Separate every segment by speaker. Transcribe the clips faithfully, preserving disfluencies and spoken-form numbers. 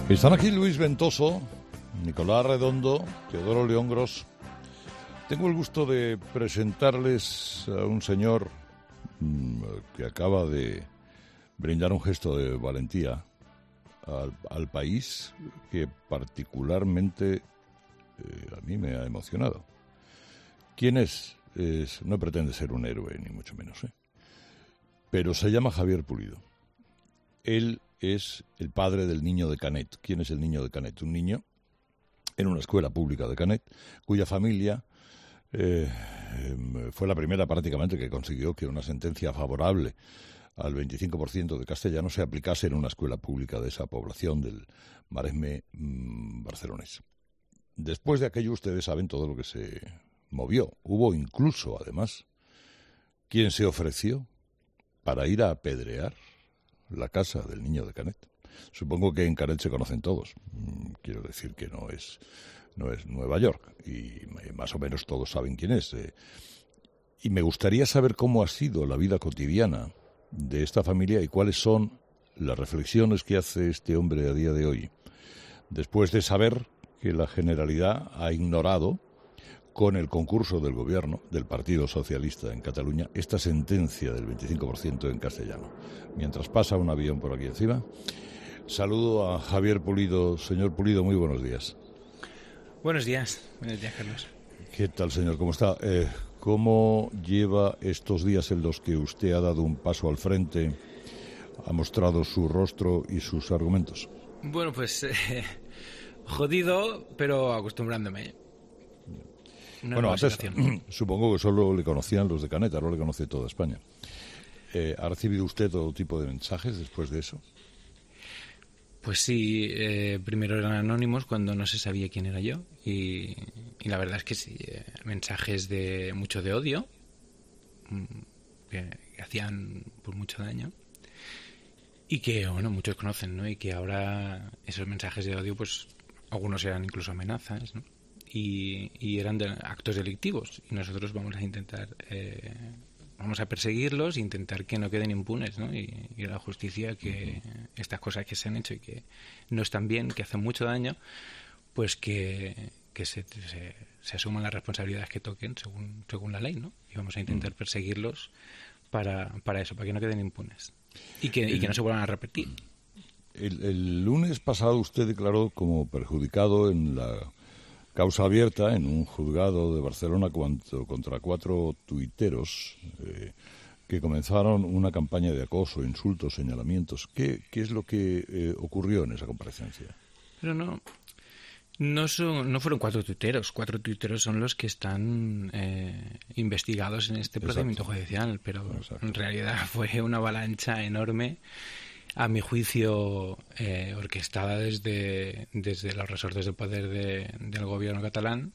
Speaker 1: Están aquí Luis Ventoso, Nicolás Redondo, Teodoro León Gros. Tengo el gusto de presentarles a un señor mmm, que acaba de brindar un gesto de valentía al, al país que particularmente eh, a mí me ha emocionado. ¿Quién es? es? No pretende ser un héroe, ni mucho menos, ¿eh? Pero se llama Javier Pulido. Él es el padre del niño de Canet. ¿Quién es el niño de Canet? Un niño en una escuela pública de Canet, cuya familia eh, fue la primera prácticamente que consiguió que una sentencia favorable al veinticinco por ciento de castellano se aplicase en una escuela pública de esa población del Maresme mmm, barcelonés. Después de aquello ustedes saben todo lo que se movió. Hubo incluso, además, quien se ofreció para ir a apedrear la casa del niño de Canet. Supongo que en Canet se conocen todos. Quiero decir que no es, no es Nueva York y más o menos todos saben quién es. Y me gustaría saber cómo ha sido la vida cotidiana de esta familia y cuáles son las reflexiones que hace este hombre a día de hoy, después de saber que la Generalidad ha ignorado con el concurso del gobierno del Partido Socialista en Cataluña esta sentencia del veinticinco por ciento en castellano. Mientras pasa un avión por aquí encima, saludo a Javier Pulido. Señor Pulido, muy buenos días.
Speaker 2: Buenos días. Buenos días, Carlos.
Speaker 1: ¿Qué tal, señor? ¿Cómo está? Eh, ¿Cómo lleva estos días en los que usted ha dado un paso al frente, ha mostrado su rostro y sus argumentos?
Speaker 2: Bueno, pues eh, jodido, pero acostumbrándome. Una
Speaker 1: bueno, antes
Speaker 2: situación.
Speaker 1: Supongo que solo le conocían los de Canet, ahora le conoce toda España. Eh, ¿Ha recibido usted todo tipo de mensajes después de eso?
Speaker 2: Pues sí, eh, primero eran anónimos cuando no se sabía quién era yo y, y la verdad es que sí, eh, mensajes de mucho de odio que, que hacían pues mucho daño y que, bueno, muchos conocen, ¿no? Y que ahora esos mensajes de odio, pues algunos eran incluso amenazas, ¿no? Y, y eran de actos delictivos y nosotros vamos a intentar eh, vamos a perseguirlos e intentar que no queden impunes, ¿no? Y, y la justicia que estas cosas que se han hecho y que no están bien, que hacen mucho daño, pues que, que se, se, se asuman las responsabilidades que toquen según, según la ley, ¿no? Y vamos a intentar perseguirlos para, para eso, para que no queden impunes y que, y que no se vuelvan a repetir.
Speaker 1: El, el lunes pasado usted declaró como perjudicado en la causa abierta en un juzgado de Barcelona cuanto, contra cuatro tuiteros eh, que comenzaron una campaña de acoso, insultos, señalamientos. ¿Qué, qué es lo que eh, ocurrió en esa comparecencia?
Speaker 2: Pero no, no, son, no fueron cuatro tuiteros. Cuatro tuiteros son los que están eh, investigados en este procedimiento Exacto. judicial, pero Exacto. en realidad fue una avalancha enorme, a mi juicio, eh, orquestada desde, desde los resortes de poder de, del gobierno catalán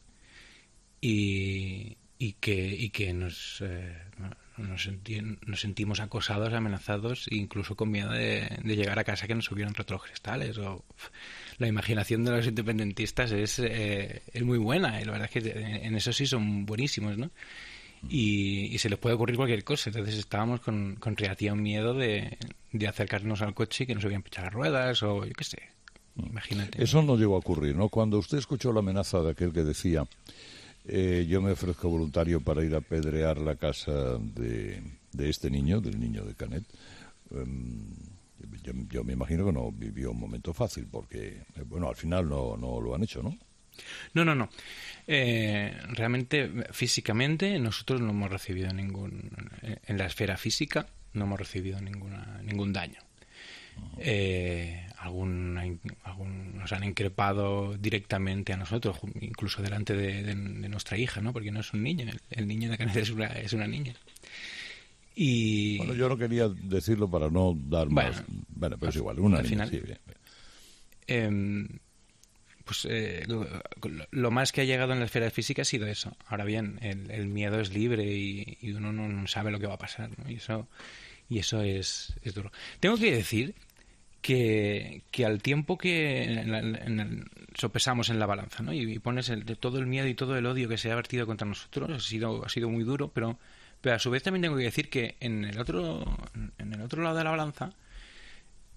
Speaker 2: y, y que, y que nos, eh, nos, senti, nos sentimos acosados, amenazados e incluso con miedo de, de llegar a casa que nos subieran retrocristales. O, la imaginación de los independentistas es, eh, es muy buena y la verdad es que en eso sí son buenísimos, ¿no? Y, y se les puede ocurrir cualquier cosa. Entonces estábamos con, con relativa miedo de, de acercarnos al coche y que nos hubieran pinchado las ruedas o yo qué sé, imagínate.
Speaker 1: Eso no llegó a ocurrir, ¿no? Cuando usted escuchó la amenaza de aquel que decía eh, yo me ofrezco voluntario para ir a apedrear la casa de, de este niño, del niño de Canet, eh, yo, yo me imagino que no vivió un momento fácil porque, eh, bueno, al final no, no lo han hecho, ¿no?
Speaker 2: No, no, no. Eh, realmente, físicamente, nosotros no hemos recibido ningún... En la esfera física no hemos recibido ninguna, ningún daño. Uh-huh. Eh, algún, algún, nos han increpado directamente a nosotros, incluso delante de, de, de nuestra hija, ¿no? Porque no es un niño, el, el niño de Canet es una, es una niña. Y...
Speaker 1: Bueno, yo no quería decirlo para no dar bueno, más... Bueno, pero al, es igual, una niña,
Speaker 2: final,
Speaker 1: sí, bien, bien.
Speaker 2: Eh, pues eh, lo, lo más que ha llegado en la esfera física ha sido eso. Ahora bien, el, el miedo es libre y, y uno no sabe lo que va a pasar, ¿no? Y eso, y eso es, es duro. Tengo que decir que, que al tiempo que en la, en el, sopesamos en la balanza, ¿no? Y, y pones el, todo el miedo y todo el odio que se ha vertido contra nosotros, ha sido, ha sido muy duro, pero, pero a su vez también tengo que decir que en el otro, en el otro lado de la balanza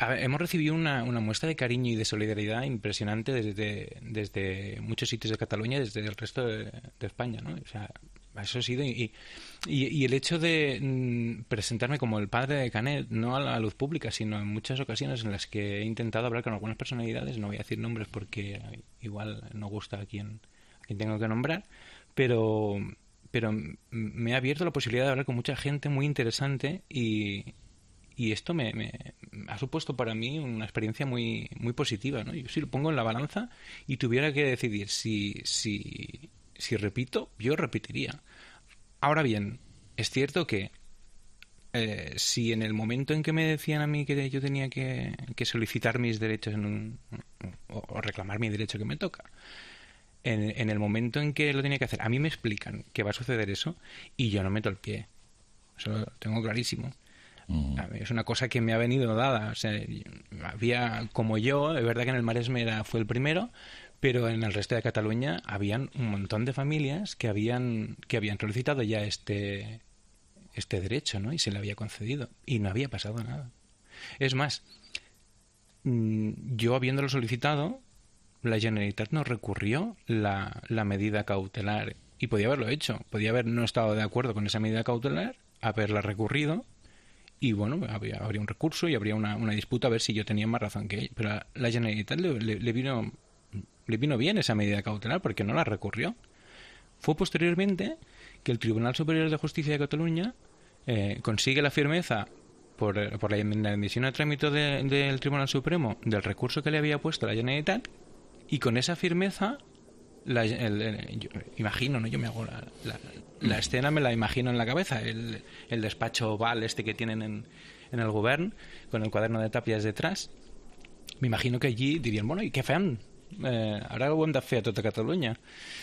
Speaker 2: A ver, hemos recibido una, una muestra de cariño y de solidaridad impresionante desde, desde muchos sitios de Cataluña, desde el resto de, de España, ¿no? O sea, eso ha sido... Y, y, y el hecho de mm, presentarme como el padre de Canet, no a la luz pública, sino en muchas ocasiones en las que he intentado hablar con algunas personalidades, no voy a decir nombres porque igual no gusta a quien, a quien tengo que nombrar, pero, pero me ha abierto la posibilidad de hablar con mucha gente muy interesante y... Y esto me, me ha supuesto para mí una experiencia muy muy positiva, ¿no? Yo si lo pongo en la balanza y tuviera que decidir si, si, si repito, yo repetiría. Ahora bien, es cierto que eh, si en el momento en que me decían a mí que yo tenía que, que solicitar mis derechos en un, o, o reclamar mi derecho que me toca, en, en el momento en que lo tenía que hacer, a mí me explican que va a suceder eso y yo no meto el pie. Eso lo tengo clarísimo. Es una cosa que me ha venido dada. O sea, había, como yo, es verdad que en el Maresme era, fue el primero, pero en el resto de Cataluña habían un montón de familias que habían que habían solicitado ya este este derecho, ¿no? Y se le había concedido. Y no había pasado nada. Es más, yo habiéndolo solicitado, la Generalitat no recurrió la, la medida cautelar. Y podía haberlo hecho. Podía haber no estado de acuerdo con esa medida cautelar, haberla recurrido. Y bueno, habría, habría un recurso y habría una, una disputa a ver si yo tenía más razón que ella. Pero a la Generalitat le, le, le, vino, le vino bien esa medida cautelar porque no la recurrió. Fue posteriormente que el Tribunal Superior de Justicia de Cataluña eh, consigue la firmeza por, por la admisión a trámite de, del Tribunal Supremo del recurso que le había puesto la Generalitat y con esa firmeza, la, el, el, yo, imagino, ¿no? Yo me hago la... la La escena me la imagino en la cabeza, el, el despacho oval este que tienen en, en el govern, con el cuaderno de tàpies detrás. Me imagino que allí dirien, bueno, i què fem? Eh, ara ho hem de fer a tota Catalunya.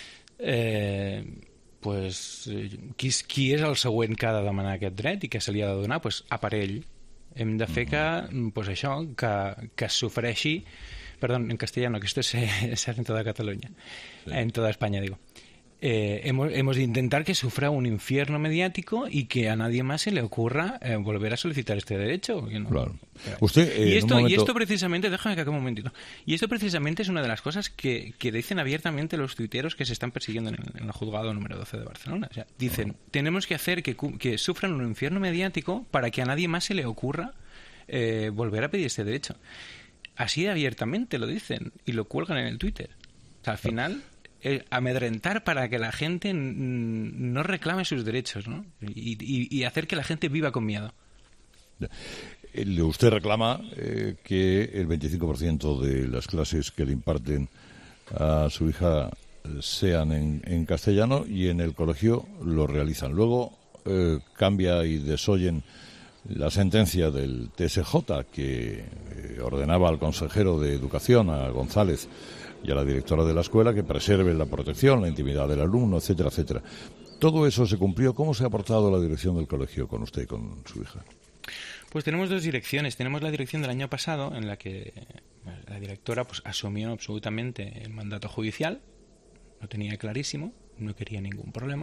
Speaker 2: Eh, pues, qui, qui és el següent que ha de demanar aquest dret i que se li ha de donar? Pues aparell. Hem de fer que, pues això, que, que s'ofereixi... Perdón, en castellano, que esto se, se hace en toda Cataluña. Sí. En toda España, digo. Eh, hemos, hemos de intentar que sufra un infierno mediático y que a nadie más se le ocurra eh, volver a solicitar este derecho. ¿No?
Speaker 1: Claro. Usted, eh,
Speaker 2: y, esto,
Speaker 1: momento...
Speaker 2: y esto precisamente, déjame que acabe un momentito, y esto precisamente es una de las cosas que, que dicen abiertamente los tuiteros que se están persiguiendo en el, en el juzgado número doce de Barcelona. O sea, dicen, uh-huh. tenemos que hacer que, que sufran un infierno mediático para que a nadie más se le ocurra eh, volver a pedir este derecho. Así abiertamente lo dicen y lo cuelgan en el Twitter. O sea, al final... Eh, amedrentar para que la gente n- no reclame sus derechos, ¿no? Y, y, y hacer que la gente viva con miedo.
Speaker 1: Usted reclama eh, que el veinticinco por ciento de las clases que le imparten a su hija sean en, en castellano y en el colegio lo realizan. Luego eh, cambia y desoyen la sentencia del T S J que eh, ordenaba al consejero de Educación, a González, y a la directora de la escuela que preserven la protección, la intimidad del alumno, etcétera, etcétera. Todo eso se cumplió. ¿Cómo se ha portado la dirección del colegio con usted y con su hija?
Speaker 2: Pues tenemos dos direcciones. Tenemos la dirección del año pasado, en la que la directora pues asumió absolutamente el mandato judicial, lo tenía clarísimo, no quería ningún problema,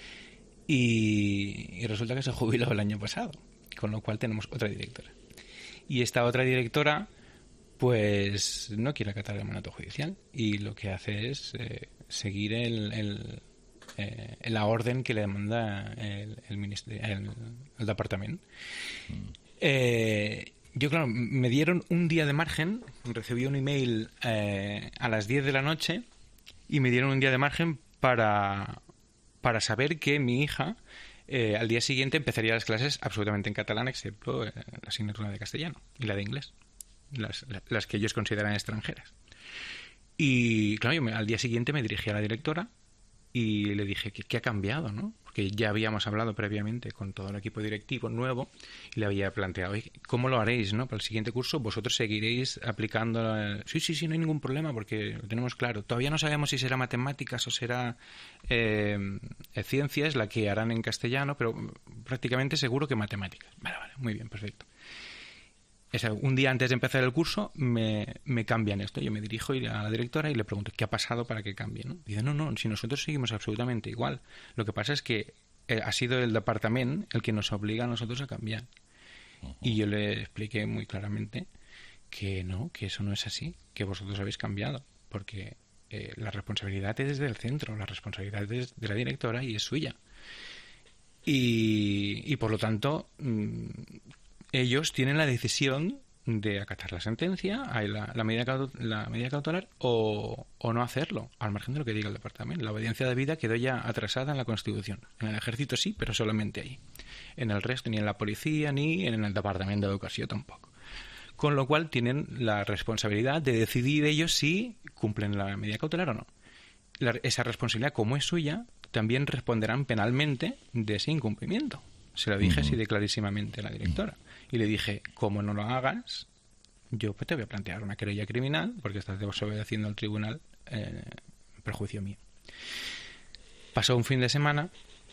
Speaker 2: y, y resulta que se jubiló el año pasado, con lo cual tenemos otra directora. Y esta otra directora pues no quiere acatar el mandato judicial y lo que hace es eh, seguir el, el, eh, la orden que le manda el, el, ministerio, el, el departamento. Mm. Eh, yo, claro, me dieron un día de margen, recibí un email eh, a las diez de la noche y me dieron un día de margen para, para saber que mi hija eh, al día siguiente empezaría las clases absolutamente en catalán, excepto eh, la asignatura de castellano y la de inglés. Las, las que ellos consideran extranjeras. Y claro, yo me, al día siguiente me dirigí a la directora y le dije que qué ha cambiado, ¿no? Porque ya habíamos hablado previamente con todo el equipo directivo nuevo y le había planteado, ¿cómo lo haréis, no? Para el siguiente curso vosotros seguiréis aplicando la... sí, sí, sí, no hay ningún problema porque lo tenemos claro. Todavía no sabemos si será matemáticas o será eh, ciencias la que harán en castellano, pero prácticamente seguro que matemáticas. Vale, vale, muy bien, perfecto. Un día antes de empezar el curso me, me cambian esto. Yo me dirijo a la directora y le pregunto ¿qué ha pasado para que cambie? ¿No? Dice, no, no, si nosotros seguimos absolutamente igual. Lo que pasa es que eh, ha sido el departamento el que nos obliga a nosotros a cambiar. Uh-huh. Y yo le expliqué muy claramente que no, que eso no es así, que vosotros habéis cambiado, porque eh, la responsabilidad es del centro, la responsabilidad es de la directora y es suya. Y, y por lo tanto, mmm, ellos tienen la decisión de acatar la sentencia, la, la, medida, la medida cautelar, o, o no hacerlo, al margen de lo que diga el departamento. La obediencia debida quedó ya atrasada en la Constitución. En el Ejército sí, pero solamente ahí. En el resto, ni en la policía, ni en el Departamento de Educación tampoco. Con lo cual tienen la responsabilidad de decidir ellos si cumplen la medida cautelar o no. La, esa responsabilidad, como es suya, también responderán penalmente de ese incumplimiento. Se lo dije uh-huh. así de clarísimamente a la directora. Y le dije, como no lo hagas, yo pues te voy a plantear una querella criminal porque estás desobedeciendo al tribunal eh, en perjuicio mío. Pasó un fin de semana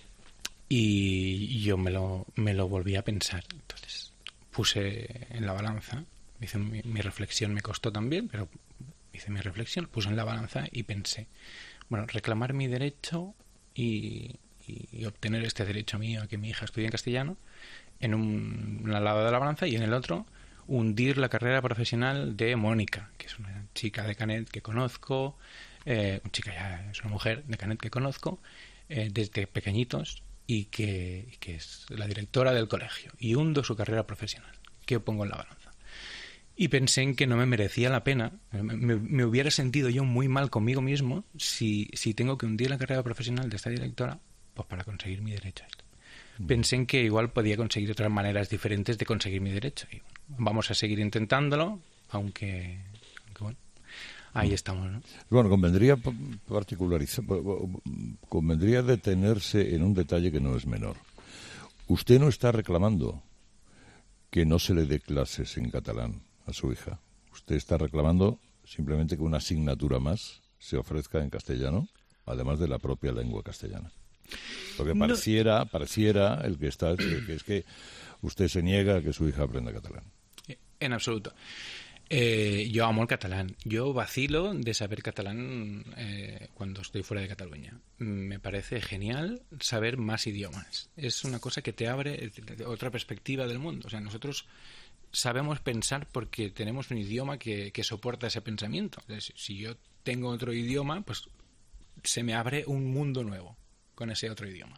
Speaker 2: y yo me lo, me lo volví a pensar. Entonces puse en la balanza, hice mi, mi reflexión, me costó también, pero hice mi reflexión, puse en la balanza y pensé, bueno, reclamar mi derecho y, y, y obtener este derecho mío a que mi hija estudie en castellano, en un, un lado de la balanza, y en el otro hundir la carrera profesional de Mónica, que es una chica de Canet que conozco, eh, una chica ya, es una mujer de Canet que conozco eh, desde pequeñitos y que, y que es la directora del colegio, y hundo su carrera profesional. ¿Qué pongo en la balanza? Y pensé en que no me merecía la pena, me, me hubiera sentido yo muy mal conmigo mismo si, si tengo que hundir la carrera profesional de esta directora pues para conseguir mi derecho a esto. Pensé en que igual podía conseguir otras maneras diferentes de conseguir mi derecho. Y vamos a seguir intentándolo, aunque, aunque bueno, ahí estamos, ¿no?
Speaker 1: Bueno, convendría particularizar, convendría detenerse en un detalle que no es menor. Usted no está reclamando que no se le dé clases en catalán a su hija. Usted está reclamando simplemente que una asignatura más se ofrezca en castellano, además de la propia lengua castellana. Porque pareciera, no. pareciera el que está, que es que usted se niega a que su hija aprenda catalán.
Speaker 2: En absoluto. Eh, yo amo el catalán. Yo vacilo de saber catalán eh, cuando estoy fuera de Cataluña. Me parece genial saber más idiomas. Es una cosa que te abre otra perspectiva del mundo. O sea, nosotros sabemos pensar porque tenemos un idioma que, que soporta ese pensamiento. Entonces, si yo tengo otro idioma, pues se me abre un mundo nuevo con ese otro idioma.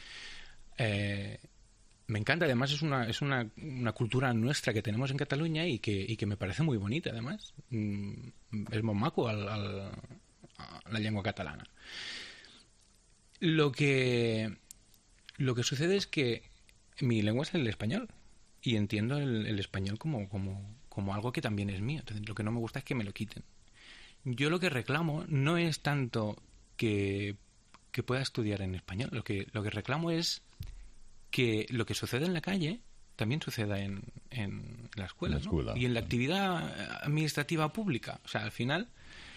Speaker 2: Eh, me encanta, además es una es una, una cultura nuestra que tenemos en Cataluña y que, y que me parece muy bonita, además. Mm, és molt maco el, el, la llengua catalana. Lo que, lo que sucede es que mi lengua es el español y entiendo el, el español como, como, como algo que también es mío. Entonces, lo que no me gusta es que me lo quiten. Yo lo que reclamo no es tanto que que pueda estudiar en español. Lo que lo que reclamo es que lo que sucede en la calle también suceda en, en la escuela,
Speaker 1: la escuela,
Speaker 2: ¿no? Y en la actividad administrativa pública. O sea, al final,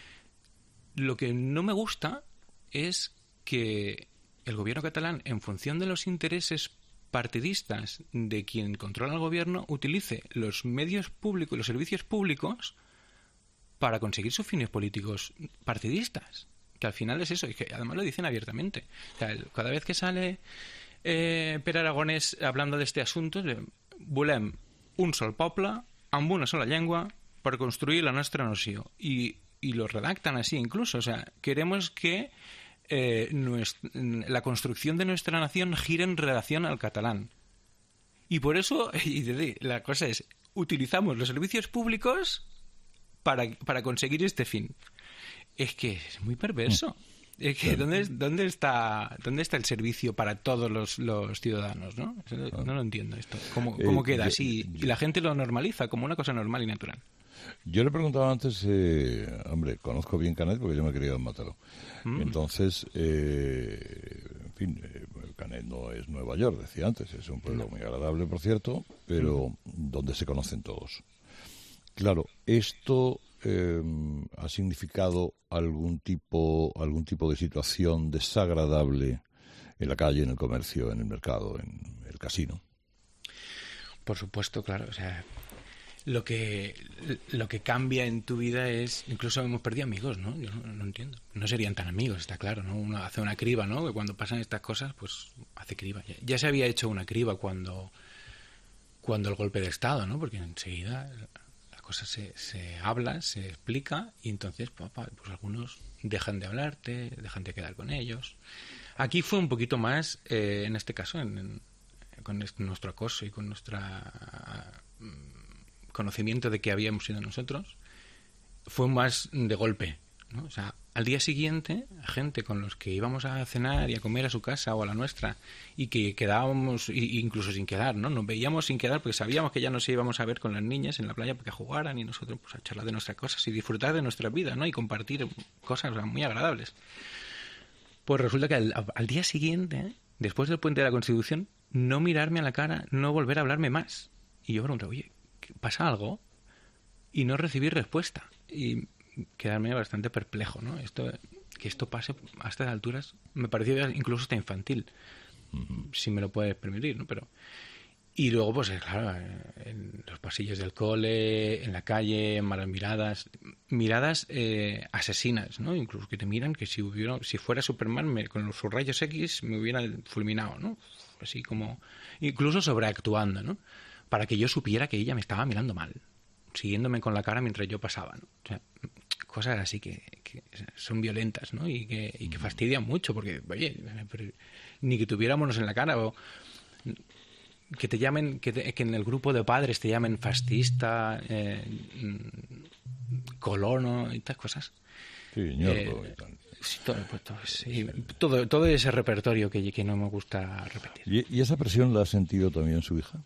Speaker 2: lo que no me gusta es que el gobierno catalán, en función de los intereses partidistas de quien controla el gobierno, utilice los medios públicos, los servicios públicos para conseguir sus fines políticos partidistas. Que al final es eso, y que además lo dicen abiertamente. O sea, cada vez que sale eh, Pere Aragonès hablando de este asunto, volem un sol poble amb una sola llengua per construir la nostra nació. Y, y lo redactan así incluso. O sea, queremos que eh, nuestra, la construcción de nuestra nación gire en relación al catalán. Y por eso, y la cosa es, utilizamos los servicios públicos para, para conseguir este fin. Es que es muy perverso. Es que claro. ¿dónde, dónde está dónde está el servicio para todos los, los ciudadanos, ¿no? No, no lo entiendo esto. ¿Cómo, cómo eh, queda así? Yo, yo, y la gente lo normaliza como una cosa normal y natural.
Speaker 1: Yo le preguntaba antes, eh, hombre, conozco bien Canet porque yo me he criado en Mataró. Mm. Entonces, eh, en fin, eh, Canet no es Nueva York, decía antes, es un pueblo no. muy agradable, por cierto, pero mm. donde se conocen todos. Claro, esto eh, ha significado algún tipo, algún tipo de situación desagradable en la calle, en el comercio, en el mercado, en el casino.
Speaker 2: Por supuesto, claro, o sea, lo que lo que cambia en tu vida es, incluso hemos perdido amigos, ¿no? Yo no, no entiendo. No serían tan amigos, está claro, ¿no? Uno hace una criba, ¿no? Que cuando pasan estas cosas, pues hace criba. Ya, ya se había hecho una criba cuando cuando el golpe de Estado, ¿no? Porque enseguida la cosa se, se habla, se explica y entonces pues, pues algunos dejan de hablarte, dejan de quedar con ellos. Aquí fue un poquito más, eh, en este caso, en, en, con este, nuestro acoso y con nuestro uh, conocimiento de que habíamos sido nosotros, fue más de golpe, ¿no? O sea, al día siguiente, gente con los que íbamos a cenar y a comer a su casa o a la nuestra y que quedábamos, y, incluso sin quedar, ¿no? Nos veíamos sin quedar porque sabíamos que ya nos íbamos a ver con las niñas en la playa porque jugaran y nosotros pues a charlar de nuestras cosas y disfrutar de nuestra vida, ¿no? Y compartir cosas, o sea, muy agradables. Pues resulta que al, al día siguiente, después del Puente de la Constitución, no mirarme a la cara, no volver a hablarme más. Y yo pregunté, oye, ¿pasa algo? Y no recibí respuesta. Y quedarme bastante perplejo, ¿no? Esto, que esto pase a estas alturas me pareció incluso hasta infantil, uh-huh. si me lo puedes permitir, ¿no? Pero y luego, pues claro, en los pasillos del cole, en la calle, malas miradas, miradas eh, asesinas, ¿no? Incluso que te miran que si hubiera, si fuera Superman me, con sus rayos X me hubieran fulminado, ¿no? Así como, incluso sobreactuando, ¿no? Para que yo supiera que ella me estaba mirando mal, siguiéndome con la cara mientras yo pasaba, ¿no? O sea, cosas así que, que son violentas, ¿no? Y que, y que fastidian mucho, porque, oye, ni que tuviéramos en la cara o que te llamen, que, te, que en el grupo de padres te llamen fascista, eh, colono y tal cosas.
Speaker 1: Sí, ñordo eh, y tal.
Speaker 2: Sí, todo, pues, todo, sí, todo, todo ese repertorio que, que no me gusta repetir.
Speaker 1: ¿Y, ¿Y esa presión la ha sentido también su hija?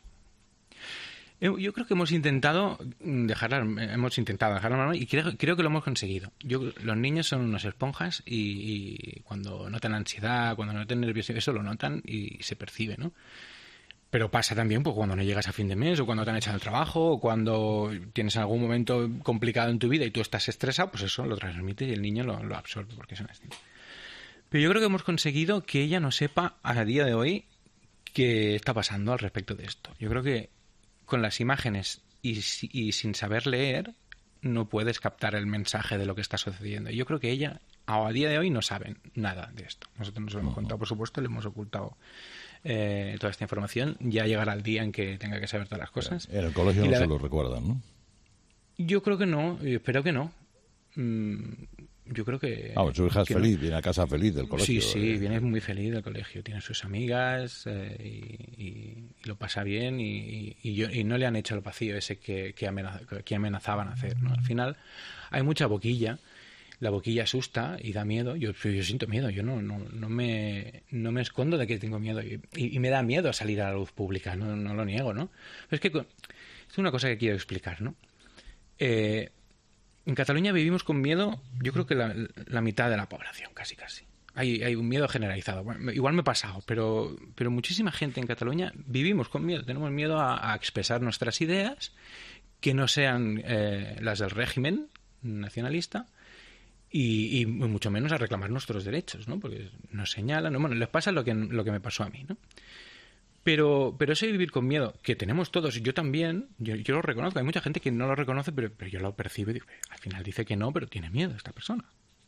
Speaker 2: Yo creo que hemos intentado dejarla, hemos intentado dejarla normal y creo, creo que lo hemos conseguido. Yo, los niños son unas esponjas y, y cuando notan ansiedad, cuando notan nerviosismo, eso lo notan y se percibe, ¿no? Pero pasa también pues, cuando no llegas a fin de mes o cuando te han echado el trabajo o cuando tienes algún momento complicado en tu vida y tú estás estresado, pues eso lo transmite y el niño lo, lo absorbe porque son así. Pero yo creo que hemos conseguido que ella no sepa a día de hoy qué está pasando al respecto de esto. Yo creo que con las imágenes y, y sin saber leer no puedes captar el mensaje de lo que está sucediendo. Yo creo que ella a día de hoy no sabe nada de esto. Nosotros nos lo hemos contado, por supuesto, le hemos ocultado eh, toda esta información. Ya llegará el día en que tenga que saber todas las cosas.
Speaker 1: En el colegio
Speaker 2: y
Speaker 1: no
Speaker 2: la...
Speaker 1: se lo recuerdan, ¿no?
Speaker 2: Yo creo que no, espero que no. Mm, yo creo que...
Speaker 1: Ah, su hija es feliz, no. Viene a casa feliz del colegio.
Speaker 2: Sí, sí,
Speaker 1: eh.
Speaker 2: viene muy feliz del colegio. Tiene sus amigas eh, y, y, y lo pasa bien y, y, yo, y no le han hecho el vacío ese que, que, amenaz, que amenazaban hacer, ¿no? Al final hay mucha boquilla. La boquilla asusta y da miedo. Yo, yo siento miedo. Yo no, no, no, me, no me escondo de que tengo miedo. Y, y, y me da miedo salir a la luz pública. No, no lo niego, ¿no? Pero es que es una cosa que quiero explicar, ¿no? Eh... En Cataluña vivimos con miedo, yo creo que la, la mitad de la población, casi casi. Hay, hay un miedo generalizado. Bueno, igual me he pasado, pero, pero muchísima gente en Cataluña vivimos con miedo. Tenemos miedo a, a expresar nuestras ideas, que no sean eh, las del régimen nacionalista, y, y mucho menos a reclamar nuestros derechos, ¿no? Porque nos señalan, ¿no? Bueno, les pasa lo que, lo que me pasó a mí, ¿no? Pero, pero ese vivir con miedo, que tenemos todos, yo también, yo, yo lo reconozco, hay mucha gente que no lo reconoce, pero, pero yo lo percibo y digo, al final dice que no, pero tiene miedo esta persona.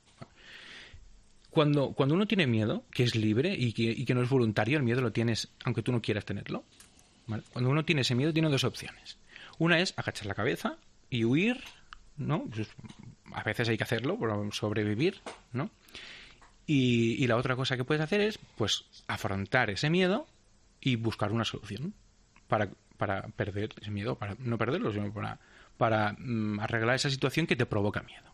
Speaker 2: Cuando, cuando uno tiene miedo, que es libre y que, y que no es voluntario, el miedo lo tienes aunque tú no quieras tenerlo, ¿vale? Cuando uno tiene ese miedo, tiene dos opciones. Una es agachar la cabeza y huir, ¿no? Pues, a veces hay que hacerlo por sobrevivir, ¿no? Y, y la otra cosa que puedes hacer es, pues, afrontar ese miedo y buscar una solución para, para perder ese miedo, para no perderlo, sino para, para um, arreglar esa situación que te provoca miedo.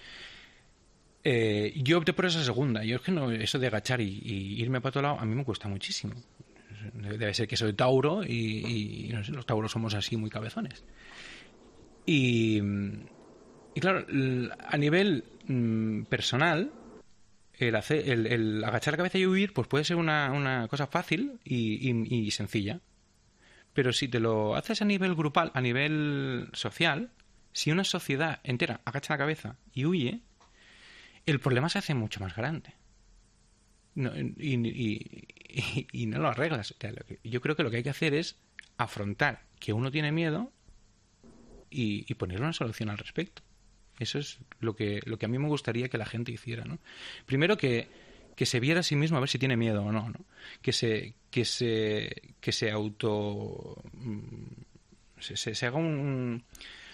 Speaker 2: Eh, yo opté por esa segunda. Yo es que no, eso de agachar y, y irme para otro lado, a mí me cuesta muchísimo. Debe ser que soy Tauro y, y no sé, los Tauros somos así muy cabezones. Y, y claro, a nivel um, personal, El, hacer, el, el agachar la cabeza y huir pues puede ser una, una cosa fácil y, y, y sencilla, pero si te lo haces a nivel grupal, a nivel social, si una sociedad entera agacha la cabeza y huye, el problema se hace mucho más grande. No, y, y, y, y no lo arreglas. Yo creo que lo que hay que hacer es afrontar que uno tiene miedo y, y poner una solución al respecto. Eso es lo que, lo que a mí me gustaría que la gente hiciera, ¿no? Primero que, que se viera a sí mismo a ver si tiene miedo o no, ¿no? Que se, que se, que se auto... Se, se, se haga un,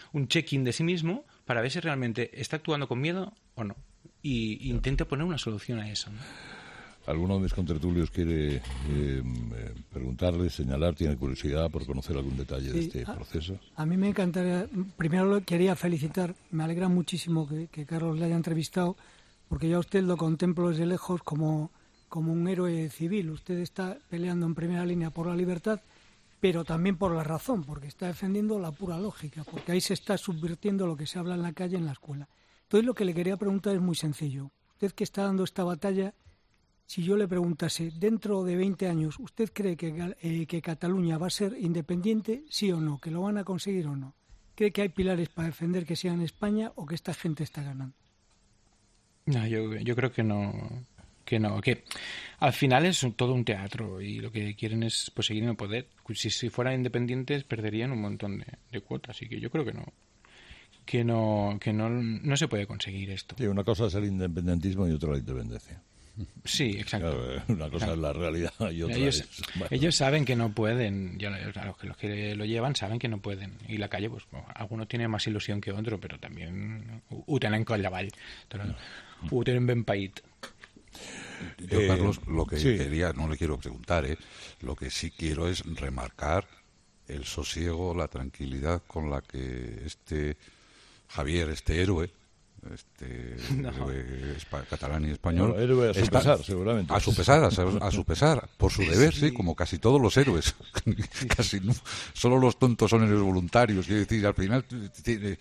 Speaker 2: un check-in de sí mismo para ver si realmente está actuando con miedo o no. Y intente poner una solución a eso, ¿no?
Speaker 1: ¿Alguno de mis contertulios quiere eh, eh, preguntarle, señalar, tiene curiosidad por conocer algún detalle sí, de este
Speaker 3: a,
Speaker 1: proceso?
Speaker 3: A mí me encantaría, primero quería felicitar, me alegra muchísimo que, que Carlos le haya entrevistado, porque yo a usted lo contemplo desde lejos como, como un héroe civil. Usted está peleando en primera línea por la libertad, pero también por la razón, porque está defendiendo la pura lógica, porque ahí se está subvirtiendo lo que se habla en la calle, en la escuela. Entonces lo que le quería preguntar es muy sencillo. Usted que está dando esta batalla, si yo le preguntase, dentro de veinte años, ¿usted cree que, eh, que Cataluña va a ser independiente, sí o no? ¿Que lo van a conseguir o no? ¿Cree que hay pilares para defender que sea en España o que esta gente está ganando?
Speaker 2: No, yo, yo creo que no, que no, que al final es todo un teatro y lo que quieren es pues, seguir en el poder. Si, si fueran independientes perderían un montón de, de cuotas, así que yo creo que no. que no que no, no se puede conseguir esto.
Speaker 1: Sí, una cosa es el independentismo y otra la independencia.
Speaker 2: Sí, exacto.
Speaker 1: Claro, una cosa claro. es la realidad y otra
Speaker 2: ellos,
Speaker 1: es... Bueno.
Speaker 2: Ellos saben que no pueden, ya, los, que, los que lo llevan saben que no pueden. Y la calle, pues, bueno, algunos tienen más ilusión que otro, però també ho tenen coll avall. Ho tenen ben paït.
Speaker 4: Yo, Carlos, lo que sí. quería, no le quiero preguntar, ¿eh? Lo que sí quiero es remarcar el sosiego, la tranquilidad con la que este Javier, este héroe, este no. héroe catalán y español,
Speaker 1: no, héroe a su
Speaker 4: está,
Speaker 1: pesar, seguramente.
Speaker 4: A su pesar, a su, a su pesar, por su deber, sí, sí como casi todos los héroes. Casi no, solo los tontos son héroes voluntarios. Quiero decir, al final tiene,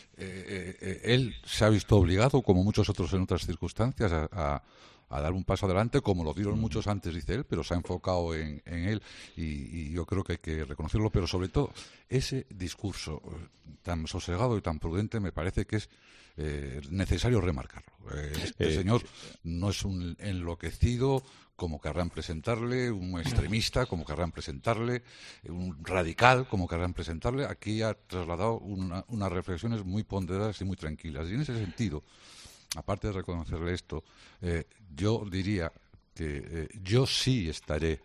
Speaker 4: eh, eh, él se ha visto obligado, como muchos otros en otras circunstancias, a, a a dar un paso adelante, como lo dieron muchos antes, dice él, pero se ha enfocado en, en él y, y yo creo que hay que reconocerlo, pero sobre todo ese discurso tan sosegado y tan prudente me parece que es eh, necesario remarcarlo. Eh, este eh, señor no es un enloquecido como querrán presentarle, un extremista como querrán presentarle, un radical como querrán presentarle. Aquí ha trasladado una, unas reflexiones muy ponderadas y muy tranquilas, y en ese sentido, aparte de reconocerle esto, eh, yo diría que eh, yo sí estaré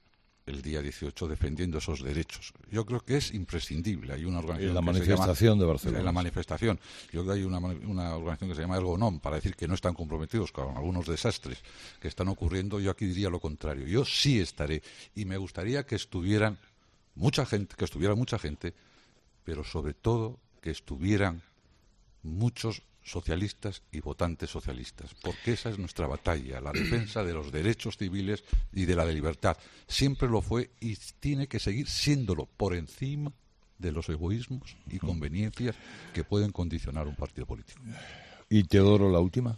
Speaker 4: el día dieciocho defendiendo esos derechos. Yo creo que es imprescindible. Hay una organización
Speaker 1: en la
Speaker 4: que
Speaker 1: manifestación
Speaker 4: se llama,
Speaker 1: de Barcelona.
Speaker 4: En la manifestación. Yo creo que hay una, una organización que se llama Ergonom para decir que no están comprometidos con algunos desastres que están ocurriendo. Yo aquí diría lo contrario. Yo sí estaré y me gustaría que estuvieran mucha gente, que estuviera mucha gente, pero sobre todo que estuvieran muchos socialistas y votantes socialistas, porque esa es nuestra batalla, la defensa de los derechos civiles y de la de libertad. Siempre lo fue y tiene que seguir siéndolo, por encima de los egoísmos y conveniencias que pueden condicionar un partido político.
Speaker 1: ¿Y Teodoro, la última?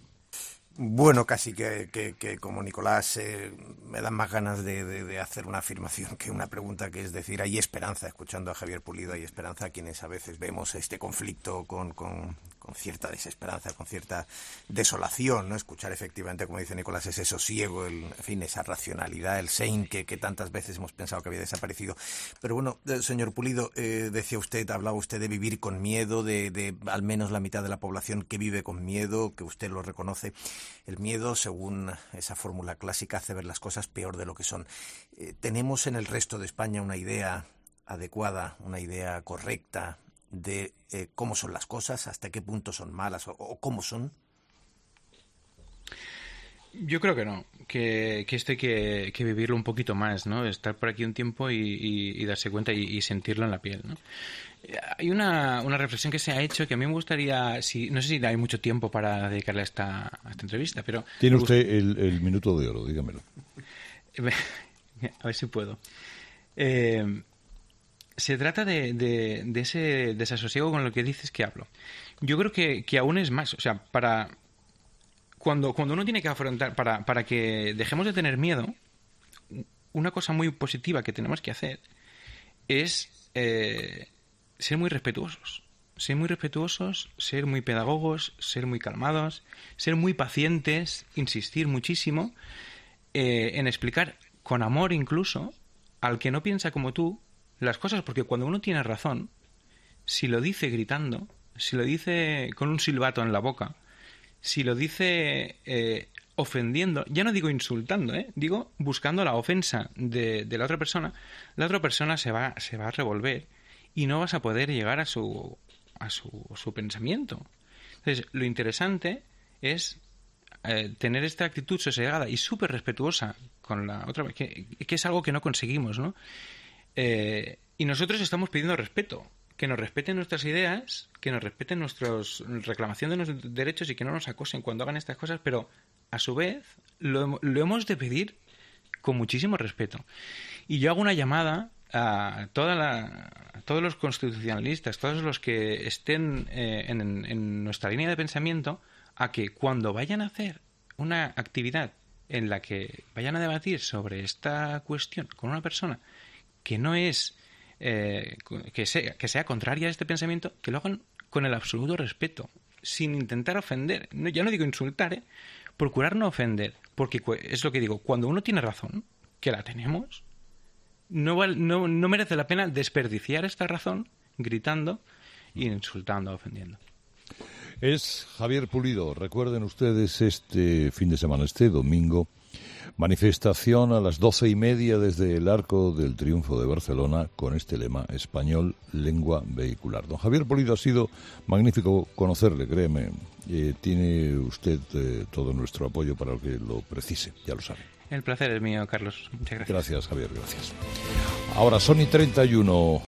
Speaker 5: Bueno, casi que, que, que como Nicolás eh, me dan más ganas de, de, de hacer una afirmación que una pregunta, que es decir, hay esperanza, escuchando a Javier Pulido, hay esperanza a quienes a veces vemos este conflicto con, con, con cierta desesperanza, con cierta desolación, ¿no? Escuchar efectivamente, como dice Nicolás, ese sosiego, el, en fin, esa racionalidad, el sein que, que tantas veces hemos pensado que había desaparecido. Pero bueno, señor Pulido, eh, decía usted, hablaba usted de vivir con miedo, de, de al menos la mitad de la población que vive con miedo, que usted lo reconoce. El miedo, según esa fórmula clásica, hace ver las cosas peor de lo que son. Eh, ¿Tenemos en el resto de España una idea adecuada, una idea correcta de eh, cómo son las cosas, hasta qué punto son malas o, o cómo son?
Speaker 2: Yo creo que no, que, que esto hay que, que vivirlo un poquito más, ¿no? Estar por aquí un tiempo y, y, y darse cuenta y, y sentirlo en la piel, ¿no? Hay una, una reflexión que se ha hecho que a mí me gustaría, si no sé si hay mucho tiempo para dedicarle a esta, a esta entrevista, pero...
Speaker 1: Tiene usted el, el minuto de oro, dígamelo.
Speaker 2: A ver si puedo. Eh, se trata de, de, de ese desasosiego con lo que dices que hablo. Yo creo que, que aún es más, o sea, para... Cuando, cuando uno tiene que afrontar, para, para que dejemos de tener miedo, una cosa muy positiva que tenemos que hacer es... Eh, ser muy respetuosos, ser muy respetuosos, ser muy pedagogos, ser muy calmados, ser muy pacientes, insistir muchísimo eh, en explicar con amor incluso al que no piensa como tú las cosas, porque cuando uno tiene razón, si lo dice gritando, si lo dice con un silbato en la boca, si lo dice eh, ofendiendo, ya no digo insultando, ¿eh? digo buscando la ofensa de, de la otra persona, la otra persona se va, se va a revolver y no vas a poder llegar a su a su, su pensamiento. Entonces, lo interesante es eh, tener esta actitud sosegada y súper respetuosa con la otra, que, que es algo que no conseguimos, ¿no? Eh, y nosotros estamos pidiendo respeto, que nos respeten nuestras ideas, que nos respeten nuestros reclamación de nuestros derechos y que no nos acosen cuando hagan estas cosas, pero a su vez lo, lo hemos de pedir con muchísimo respeto. Y yo hago una llamada a, toda la, a todos los constitucionalistas, todos los que estén eh, en, en nuestra línea de pensamiento, a que cuando vayan a hacer una actividad en la que vayan a debatir sobre esta cuestión con una persona que no es eh, que sea, que sea contraria a este pensamiento, que lo hagan con el absoluto respeto, sin intentar ofender. No, ya no digo insultar, ¿eh? Procurar no ofender, porque es lo que digo, cuando uno tiene razón, que la tenemos, no, val, no, no merece la pena desperdiciar esta razón gritando, insultando, ofendiendo.
Speaker 1: Es Javier Pulido. Recuerden ustedes este fin de semana, este domingo, manifestación a las doce y media desde el Arco del Triunfo de Barcelona con este lema: español, lengua vehicular. Don Javier Pulido, ha sido magnífico conocerle, créeme. Eh, tiene usted eh, todo nuestro apoyo para lo que lo precise, ya lo sabe.
Speaker 2: El placer es mío, Carlos. Muchas gracias.
Speaker 1: Gracias, Javier, gracias. Ahora son y treinta y uno.